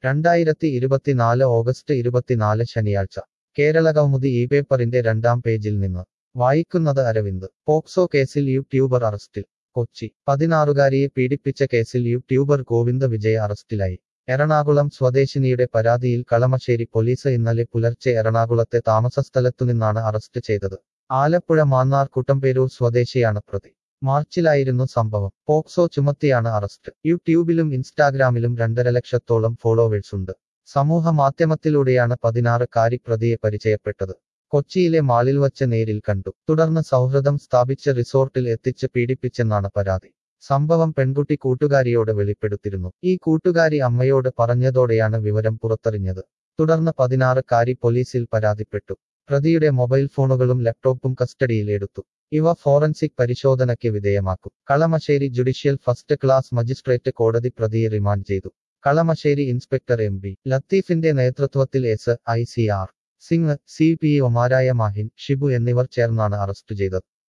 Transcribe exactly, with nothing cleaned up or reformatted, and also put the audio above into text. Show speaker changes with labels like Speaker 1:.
Speaker 1: രണ്ടായിരത്തി ഇരുപത്തിനാല് ഓഗസ്റ്റ് ഇരുപത്തിനാല് ശനിയാഴ്ച കേരളകൗമുദി ഈ പേപ്പറിന്റെ രണ്ടാം പേജിൽ നിന്ന് വായിക്കുന്നത് അരവിന്ദ് പോക്സോ കേസിൽ യൂട്യൂബർ അറസ്റ്റിൽ കൊച്ചി പതിനാറുകാരിയെ പീഡിപ്പിച്ച കേസിൽ യൂട്യൂബർ ഗോവിന്ദ വിജയ അറസ്റ്റിലായി എറണാകുളം സ്വദേശിനിയുടെ പരാതിയിൽ കളമശ്ശേരി പോലീസ് ഇന്നലെ പുലർച്ചെ എറണാകുളത്തെ താമസസ്ഥലത്തുനിന്നാണ് അറസ്റ്റ് ചെയ്തത് ആലപ്പുഴ മാന്നാർ കുട്ടമ്പേരൂർ സ്വദേശിയാണ് പ്രതി മാർച്ചിലായിരുന്നു സംഭവം പോക്സോ ചുമത്തിയാണ് അറസ്റ്റ് യൂട്യൂബിലും ഇൻസ്റ്റാഗ്രാമിലും രണ്ടര ലക്ഷത്തോളം ഫോളോവേഴ്സുണ്ട് സമൂഹ മാധ്യമത്തിലൂടെയാണ് പതിനാറുകാരി പ്രതിയെ പരിചയപ്പെട്ടത് കൊച്ചിയിലെ മാളിൽ വച്ച് നേരിൽ കണ്ടു തുടർന്ന് സൗഹൃദം സ്ഥാപിച്ച് റിസോർട്ടിൽ എത്തിച്ച് പീഡിപ്പിച്ചെന്നാണ് പരാതി സംഭവം പെൺകുട്ടി കൂട്ടുകാരിയോട് വെളിപ്പെടുത്തിയിരുന്നു ഈ കൂട്ടുകാരി അമ്മയോട് പറഞ്ഞതോടെയാണ് വിവരം പുറത്തറിഞ്ഞത് തുടർന്ന് പതിനാറുകാരി പോലീസിൽ പരാതിപ്പെട്ടു പ്രതിയുടെ മൊബൈൽ ഫോണുകളും ലാപ്ടോപ്പും കസ്റ്റഡിയിൽ എടുത്തു ഇവ ഫോറൻസിക് പരിശോധനയ്ക്ക് വിധേയമാക്കും Kalamassery judicial first class magistrate കോടതി പ്രതിയെ റിമാൻഡ് ചെയ്തു കളമശ്ശേരി ഇൻസ്പെക്ടർ എം ബി ലത്തീഫിന്റെ നേതൃത്വത്തിൽ S I C R Singh C P ഒമാരായ മാഹിൻ ഷിബു എന്നിവർ ചേർന്നാണ് അറസ്റ്റ് ചെയ്തത്